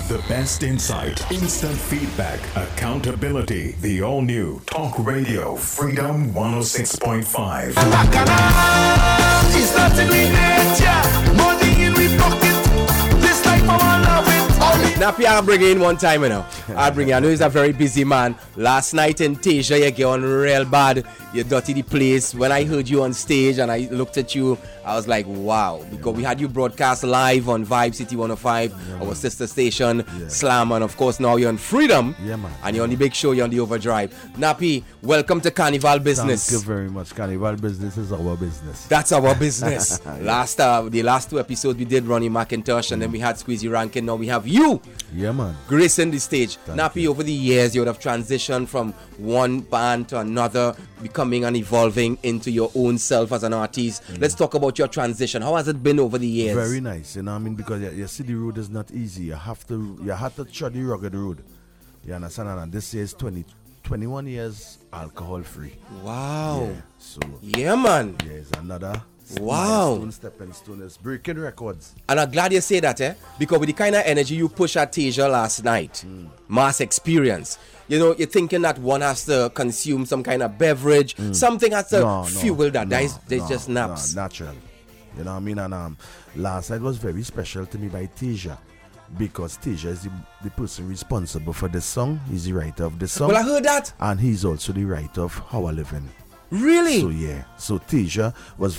The best insight, instant feedback, accountability. The all-new Talk Radio Freedom 106.5. It's nothing we nature, money in we pocket. This life I want love it. Nappy, I'll bring you in one time, you know. I'll bring you. I know he's a very busy man. Last night in Tasia, you get on real bad. You dirty the place. When I heard you on stage and I looked at you, I was like, wow. Because we had you broadcast live on Vibe City 105, our sister station, Slam, and of course now you're on Freedom. Yeah, man. And you're on the big show, you're on the Overdrive. Nappy, welcome to Carnival Business. Thank you very much. Carnival Business is our business. That's our business. The last two episodes we did Ronnie McIntosh and then we had Squeezy Rankin. Now we have you. Yeah, man. Gracing the stage. Thank Nappy, you. over the years, you would have transitioned from one band to another, becoming and evolving into your own self as an artist. Let's talk about your transition. How has it been over the years? Very nice, you know what I mean? Because you see the road is not easy. You have to tread the rugged road. You understand? And this year is 21 years alcohol free. Wow. Yeah, so Yeah, man. yeah, it's another Wow. stepping stone. It's breaking records. And I'm glad you say that, because with the kind of energy you push at Tasia last night, mass experience, you know, you're thinking that one has to consume some kind of beverage, something has to fuel that. There's just naps. Natural. You know what I mean? And last night was very special to me by Tasia. Because Tasia is the person responsible for the song. He's the writer of the song. Well, I heard that. And he's also the writer of How I Living. Really? So yeah, so Tasia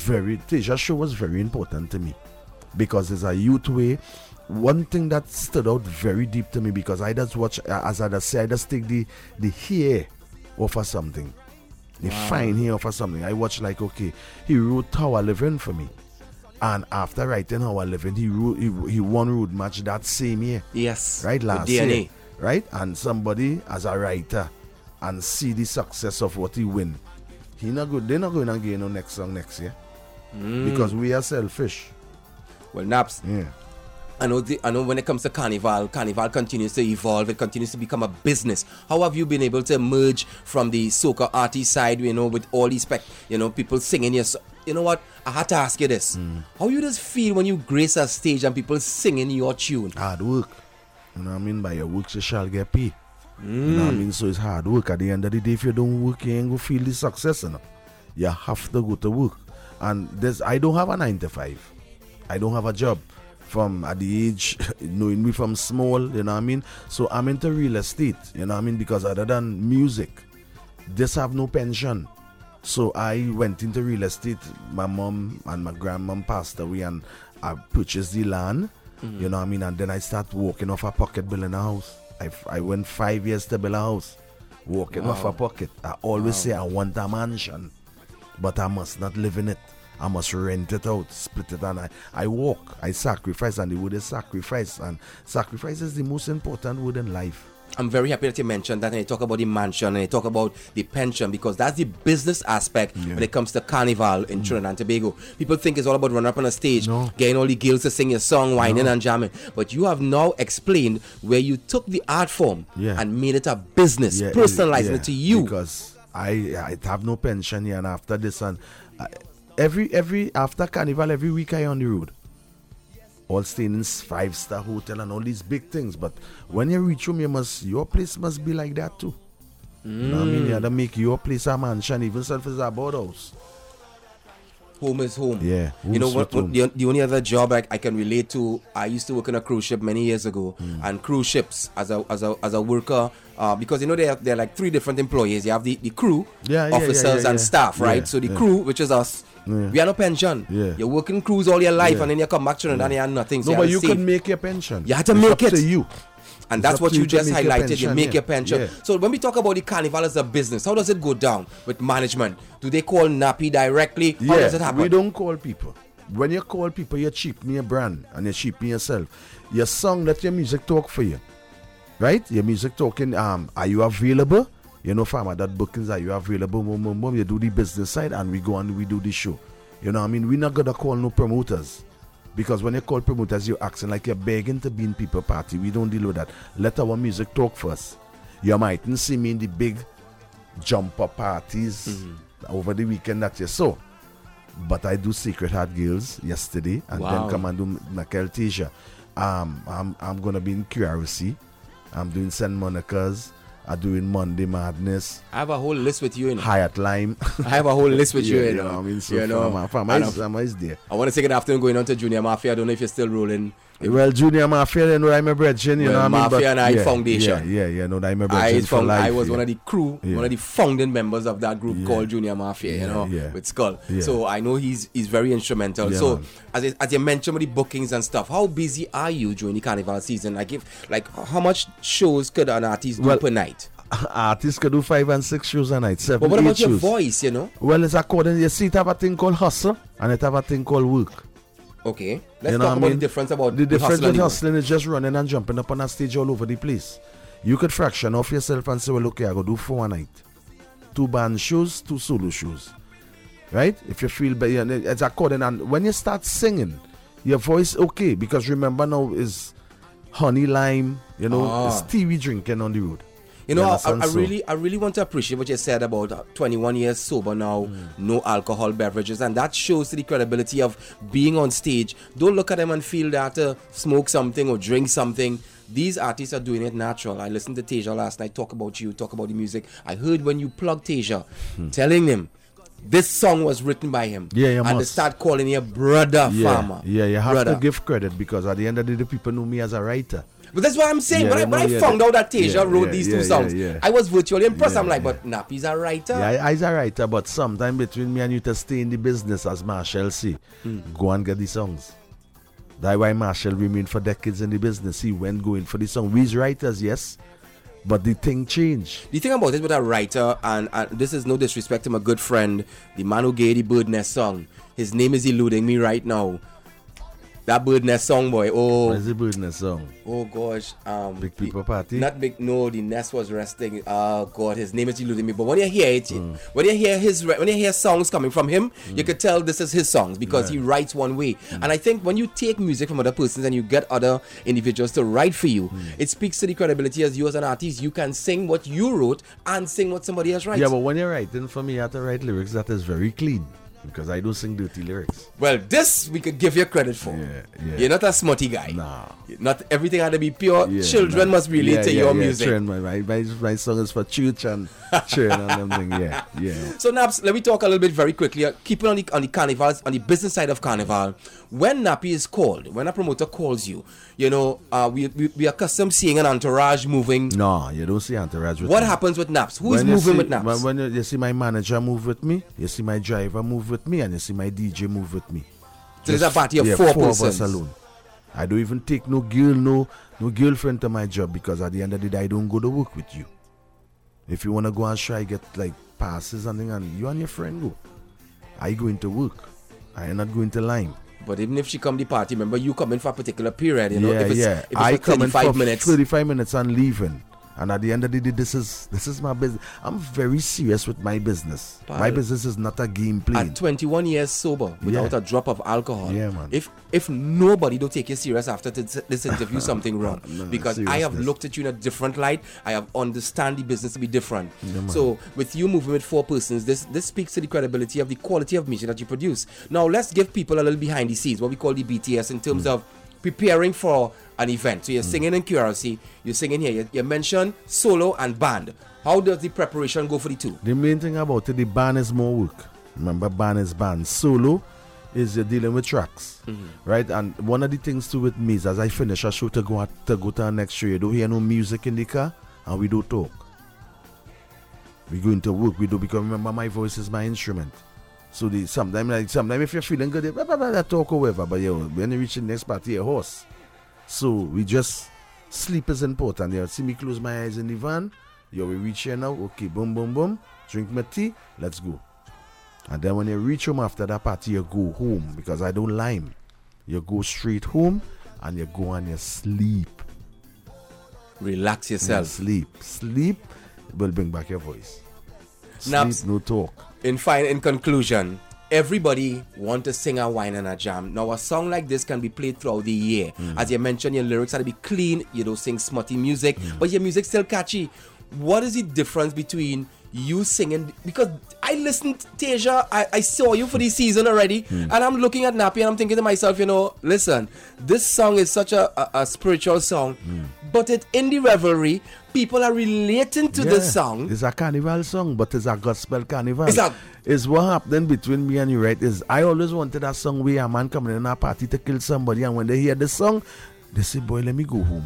show was very important to me because it's a youth way. One thing that stood out very deep to me because I just watch, as I just say, I just take the hair off of something, the fine hair off of something. I watch like, okay, he wrote How I Living for me, and after writing How I Living, he won Road Match that same year. Yes. Right, last The DNA. year, right? And somebody as a writer and see the success of what he win. They're not going to get no next song next year because we are selfish. Well, Naps, Yeah. I know when it comes to Carnival continues to evolve. It continues to become a business. How have you been able to emerge from the soca artist side, you know, with all these people singing your song? You know what? I had to ask you this. How you just feel when you grace a stage and people singing your tune? Hard work. You know what I mean? By your work, you shall get paid. You know what I mean? So it's hard work. At the end of the day, if you don't work, you ain't going to feel the success. You know? You have to go to work. And I don't have a 9 to 5. I don't have a job from at the age, knowing me from small, you know what I mean? So I'm into real estate, you know what I mean? Because other than music, this have no pension. So I went into real estate. My mom and my grandmom passed away and I purchased the land, you know what I mean? And then I start walking off a pocket building a house. I went 5 years to build a house, walking off a pocket. I always say I want a mansion, but I must not live in it. I must rent it out, split it, and I walk, I sacrifice, and the word is sacrifice. And sacrifice is the most important word in life. I'm very happy that you mentioned that, and you talk about the mansion and you talk about the pension, because that's the business aspect when it comes to Carnival in Trinidad and Tobago. People think it's all about running up on a stage, getting all the girls to sing your song, whining and jamming. But you have now explained where you took the art form and made it a business, personalizing it to you. Because I have no pension here, and after this, and every after Carnival, every week I on the road. All staying in 5-star hotel and all these big things. But when you reach home, your place must be like that too. You know what I mean? You have to make your place a mansion, even if it's a boardhouse. Home is home. Yeah. You know what? The only other job I can relate to, I used to work on a cruise ship many years ago, and cruise ships as a worker, because you know there are like 3 different employees. You have the crew, officers and staff, right? So the crew, which is us. We are no pension. You're working cruise all your life, and then you come back to Trinidad and you have nothing. So no, but you can make your pension. You have to make it. To you. And that's what you just highlighted. You make your pension. So when we talk about the Carnival as a business, how does it go down with management? Do they call Nappy directly? How does it happen? We don't call people. When you call people, you cheapen your brand and you cheapen yourself. Your song, let your music talk for you. Right? Your music talking, are you available? You know, farmer, that bookings, are you available? Boom. You do the business side and we go and we do the show. You know what I mean? We're not going to call no promoters. Because when you call promoters, you're acting like you're begging to be in people party. We don't deal with that. Let our music talk first. You mightn't see me in the big jumper parties over the weekend that you saw. But I do Secret Heart Girls yesterday and then come and do Nakel Tasia. I'm gonna be in QRC. I'm doing St. Monica's. I'm doing Monday Madness. I have a whole list with you, Hyatt Lime. I have a whole list with you, know. I mean, so Farmer is there. I want to take an afternoon going on to Junior Mafia. I don't know if you're still rolling. Well, Junior Mafia, you know, I'm a brethren, you know what I mean? Mafia and I Foundation. Yeah, no, I'm a brethren for life. I was one of the crew, one of the founding members of that group called Junior Mafia, with Skull. Yeah. So I know he's very instrumental. So as you mentioned with the bookings and stuff, how busy are you during the carnival season? How much shows could an artist do per night? Artists could do 5 and 6 shows a night, 7, but what 8 about your shows. voice, you know? Well, it's according, you see, it have a thing called hustle and it have a thing called work. Okay, let's talk about the difference about the difference with hustling is just running and jumping up on a stage all over the place. You could fraction off yourself and say, well, okay, I go do 4 a night, 2 band shows, 2 solo shows, right? If you feel better, it's according. And when you start singing, your voice okay, because remember now is honey lime, you know, it's TV drinking on the road. You know, I really want to appreciate what you said about 21 years sober now, no alcohol beverages, and that shows the credibility of being on stage. Don't look at them and feel that smoke something or drink something. These artists are doing it natural. I listened to Tasia last night talk about you, talk about the music. I heard when you plugged Tasia, telling him this song was written by him. Yeah, and they start calling you brother farmer. Yeah, you have to give credit because at the end of the day, people know me as a writer. But that's what I'm saying. When I found out that Tasia wrote these 2 songs, I was virtually impressed. I'm like, but Nappy's a writer. Yeah, he's a writer, but sometime between me and you to stay in the business, as Marshall say, go and get the songs. That's why Marshall remained for decades in the business. He went going for the song. We's writers, yes, but the thing changed. The thing about it with a writer, and this is no disrespect to my good friend, the man who gave the Bird Nest song. His name is eluding me right now. That Bird Nest song, boy. Oh, what is the Bird Nest song? Oh gosh, Big People Party. Not big. No, the nest was resting. Oh God, his name is eluding me. But when you hear it, when you hear songs coming from him, you could tell this is his songs because he writes one way. And I think when you take music from other persons and you get other individuals to write for you, it speaks to the credibility as you as an artist. You can sing what you wrote and sing what somebody else writes. Yeah, but when you're writing for me, you have to write lyrics that is very clean. Because I don't sing dirty lyrics. Well, this we could give you credit for. Yeah. You're not a smutty guy. Nah. Not everything had to be pure. Children must relate to your music. My song is for church and children and them things. Yeah. So Naps, let me talk a little bit very quickly. Keeping on the carnivals, on the business side of carnival. When Nappy is called, when a promoter calls you, you know, we are accustomed seeing an entourage moving. No, you don't see entourage with What me. happens with Naps? Who is moving with Naps? When you see my manager move with me, you see my driver move with me, and you see my DJ move with me. So there's a party of 4 persons. Of us alone. I don't even take no girl, no girlfriend to my job because at the end of the day, I don't go to work with you. If you want to go and try get like passes and thing, and you and your friend go, I going to work. I am not going to Lime. But even if she come to the party, remember you come in for a particular period, you know. If it's I for 35 minutes. 35 minutes and leaving. And at the end of the day, this is my business. I'm very serious with my business. My business is not a game playing. At 21 years sober, without a drop of alcohol. Yeah, man. If nobody don't take you serious after this interview, something wrong. Because I have looked at you in a different light. I have understand the business to be different. Yeah, so with you moving with 4 persons, this speaks to the credibility of the quality of music that you produce. Now let's give people a little behind the scenes, what we call the BTS, in terms of preparing for an event. So you're singing in QRC, you're singing here. You mentioned solo and band. How does the preparation go for the 2? The main thing about it, the band is more work. Remember, band is band. Solo is you're dealing with tracks, right? And one of the things too with me is as I finish a show to go to our next show, you don't hear no music in the car and we don't talk. We go into work, we do, because remember my voice is my instrument. So sometimes if you're feeling good, talk or whatever, but when you reach the next party, you're hoarse. So we just, sleep is important. You see me close my eyes in the van, we reach here now, okay, boom, boom, boom, drink my tea, let's go. And then when you reach home after that party, you go home, because I don't lime. You go straight home, and you go and you sleep. Relax yourself. Sleep will bring back your voice. Naps, no talk. In conclusion, everybody want to sing a wine and a jam. Now a song like this can be played throughout the year. As you mentioned, your lyrics have to be clean. You don't sing smutty music, but your music's still catchy. What is the difference between you singing, because I listened, Tasia, I saw you for the season already, and I'm looking at Nappy and I'm thinking to myself, listen, this song is such a spiritual song, but in the revelry, people are relating to this song. It's a carnival song, but it's a gospel carnival. It's what happened between me and you, right? Is I always wanted a song where a man coming in a party to kill somebody, and when they hear the song, they say, boy, let me go home.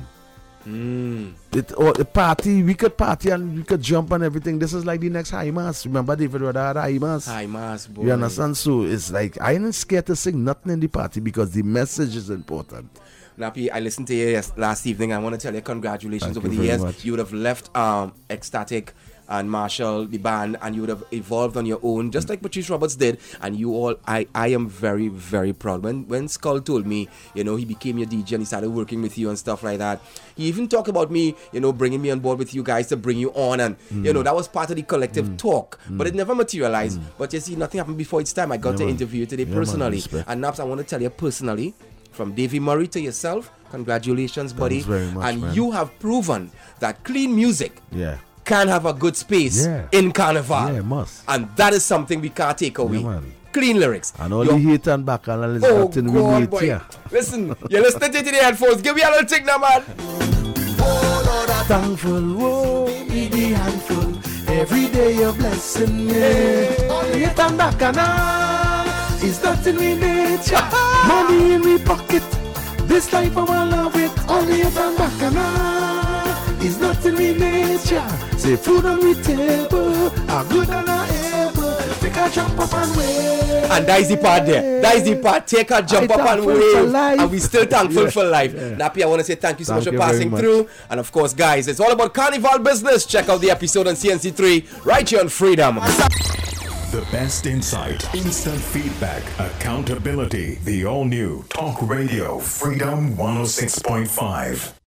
The party, we could party and we could jump and everything. This is like the next high mass. Remember David Rhoda had high mass? High mass, boy. You understand? So it's like I ain't scared to sing nothing in the party because the message is important. Nappy, I listened to you last evening. I want to tell you congratulations. Thank over you the very years. much. You would have left Ecstatic and Marshall, the band, and you would have evolved on your own, just like Patrice Roberts did. And you all, I am very, very proud. When Skull told me, he became your DJ and he started working with you and stuff like that, he even talked about me, bringing me on board with you guys to bring you on. And, that was part of the collective talk. But it never materialized. But you see, nothing happened before its time. I got to interview you today personally. And Naps, I want to tell you personally, from Davy Murray to yourself, congratulations, buddy. Thanks very much, and man. you have proven that clean music can have a good space in Carnival. Yeah, it must. And that is something we can't take away. Man. Clean lyrics. And all the hate and back and God, boy. Listen, you're listening to the headphones. Give me a little thing now, man. Thankful, whoa, be the handful. Every day you're blessing me. All the hate and back and is nothing we nature. Money in we pocket. This life I want love it. All the hate and back and is nothing we nature. Say food on we table, a good and a able. Take a jump up and wave. And that is the part there. That is the part. Take a jump up and wave. And we still thankful for life. Nappy, I want to say thank you so much for passing through. And of course, guys, it's all about Carnival business. Check out the episode on CNC3 right here on Freedom. The best insight, instant feedback, accountability. The all-new Talk Radio Freedom 106.5.